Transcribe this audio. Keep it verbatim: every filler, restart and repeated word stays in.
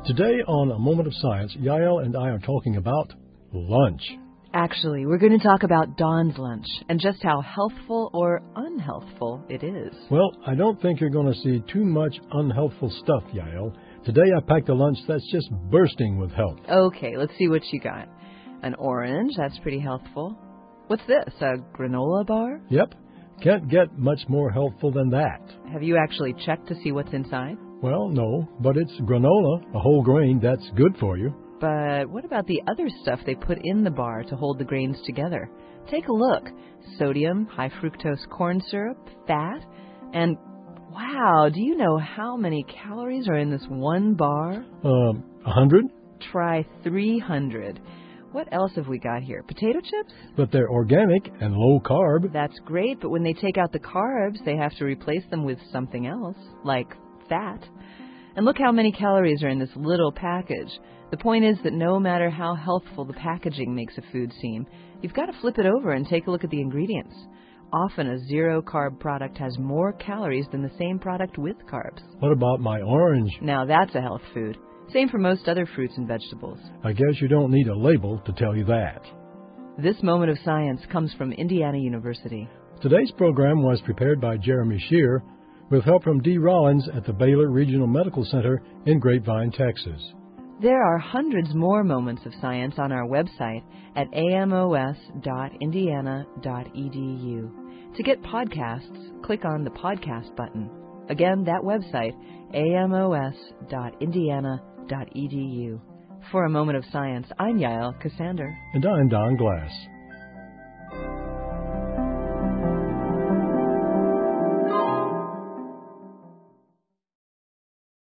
Today on A Moment of Science, Yael and I are talking about lunch. Actually, we're going to talk about Dawn's lunch and just how healthful or unhealthful it is. Well, I don't think you're going to see too much unhealthful stuff, Yael. Today I packed a lunch that's just bursting with health. Okay, let's see what you got. An orange, that's pretty healthful. What's this, a granola bar? Yep, can't get much more healthful than that. Have you actually checked to see what's inside? Well, no, but it's granola, a whole grain that's good for you. But what about the other stuff they put in the bar to hold the grains together? Take a look. Sodium, high fructose corn syrup, fat, and wow, do you know how many calories are in this one bar? Um, a hundred? Try three hundred. What else have we got here? Potato chips? But they're organic and low carb. That's great, but when they take out the carbs, they have to replace them with something else, like fat. And look how many calories are in this little package. The point is that no matter how healthful the packaging makes a food seem, you've got to flip it over and take a look at the ingredients. Often a zero-carb product has more calories than the same product with carbs. What about my orange? Now that's a health food. Same for most other fruits and vegetables. I guess you don't need a label to tell you that. This Moment of Science comes from Indiana University. Today's program was prepared by Jeremy Shear with help from Dee Rollins at the Baylor Regional Medical Center in Grapevine, Texas. There are hundreds more moments of science on our website at amos dot indiana dot e d u. To get podcasts, click on the podcast button. Again, that website, amos dot indiana dot e d u. For A Moment of Science, I'm Yael Cassander. And I'm Don Glass.